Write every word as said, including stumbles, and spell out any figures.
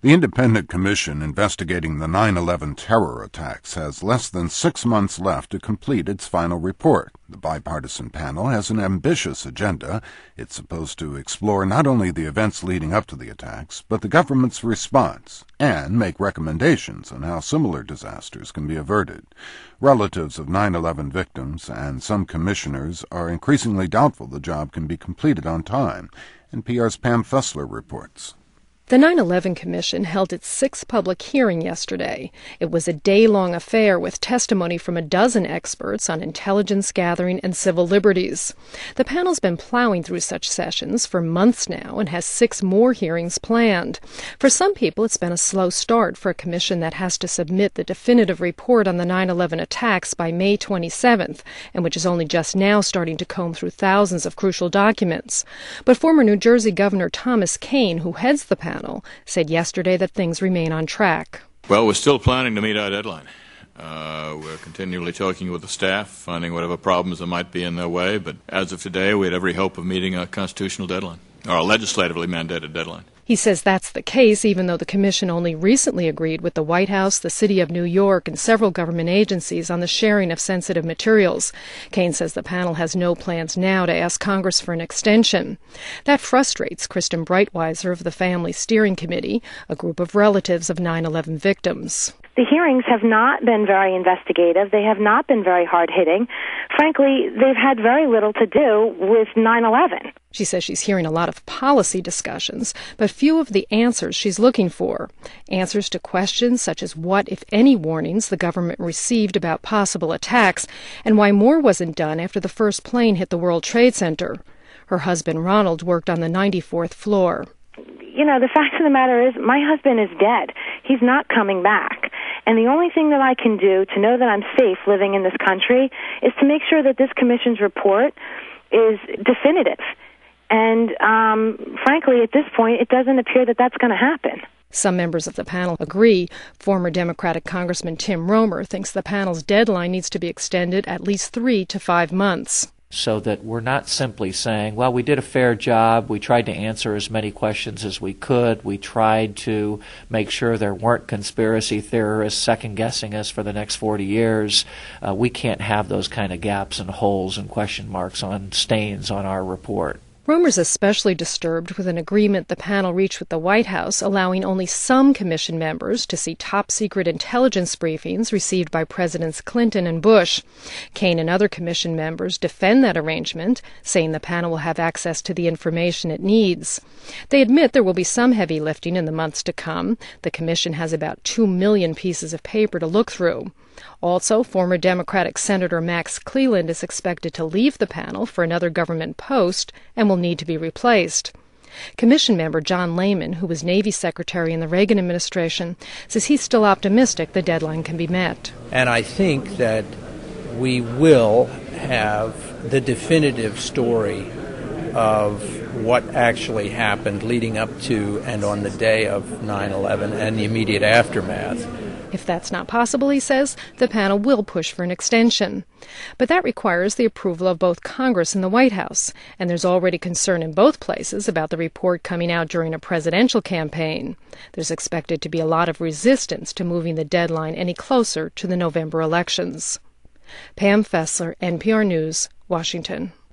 The independent commission investigating the nine eleven terror attacks has less than six months left to complete its final report. The bipartisan panel has an ambitious agenda. It's supposed to explore not only the events leading up to the attacks, but the government's response, and make recommendations on how similar disasters can be averted. Relatives of nine eleven victims and some commissioners are increasingly doubtful the job can be completed on time. N P R's Pam Fessler reports. The nine eleven Commission held its sixth public hearing yesterday. It was a day-long affair with testimony from a dozen experts on intelligence gathering and civil liberties. The panel's been plowing through such sessions for months now and has six more hearings planned. For some people, it's been a slow start for a commission that has to submit the definitive report on the nine eleven attacks by May twenty-seventh, and which is only just now starting to comb through thousands of crucial documents. But former New Jersey Governor Thomas Kean, who heads the panel, said yesterday that things remain on track. Well, we're still planning to meet our deadline. Uh, we're continually talking with the staff, finding whatever problems there might be in their way, but as of today, we had every hope of meeting our constitutional deadline, or a legislatively mandated deadline. He says that's the case, even though the Commission only recently agreed with the White House, the City of New York, and several government agencies on the sharing of sensitive materials. Kean says the panel has no plans now to ask Congress for an extension. That frustrates Kristen Breitweiser of the Family Steering Committee, a group of relatives of nine eleven victims. The hearings have not been very investigative. They have not been very hard-hitting. Frankly, they've had very little to do with nine eleven. She says she's hearing a lot of policy discussions, but few of the answers she's looking for. Answers to questions such as what, if any, warnings the government received about possible attacks, and why more wasn't done after the first plane hit the World Trade Center. Her husband, Ronald, worked on the ninety-fourth floor. You know, the fact of the matter is, my husband is dead. He's not coming back. And the only thing that I can do to know that I'm safe living in this country is to make sure that this commission's report is definitive. And um, frankly, at this point, it doesn't appear that that's going to happen. Some members of the panel agree. Former Democratic Congressman Tim Romer thinks the panel's deadline needs to be extended at least three to five months. So that we're not simply saying, well, we did a fair job, we tried to answer as many questions as we could, we tried to make sure there weren't conspiracy theorists second-guessing us for the next forty years. Uh, we can't have those kind of gaps and holes and question marks on stains on our report. Romer's especially disturbed with an agreement the panel reached with the White House allowing only some commission members to see top-secret intelligence briefings received by Presidents Clinton and Bush. Kean and other commission members defend that arrangement, saying the panel will have access to the information it needs. They admit there will be some heavy lifting in the months to come. The commission has about two million pieces of paper to look through. Also, former Democratic Senator Max Cleland is expected to leave the panel for another government post and will need to be replaced. Commission member John Lehman, who was Navy Secretary in the Reagan administration, says he's still optimistic the deadline can be met. And I think that we will have the definitive story of what actually happened leading up to and on the day of nine eleven and the immediate aftermath. If that's not possible, he says, the panel will push for an extension. But that requires the approval of both Congress and the White House, and there's already concern in both places about the report coming out during a presidential campaign. There's expected to be a lot of resistance to moving the deadline any closer to the November elections. Pam Fessler, N P R News, Washington.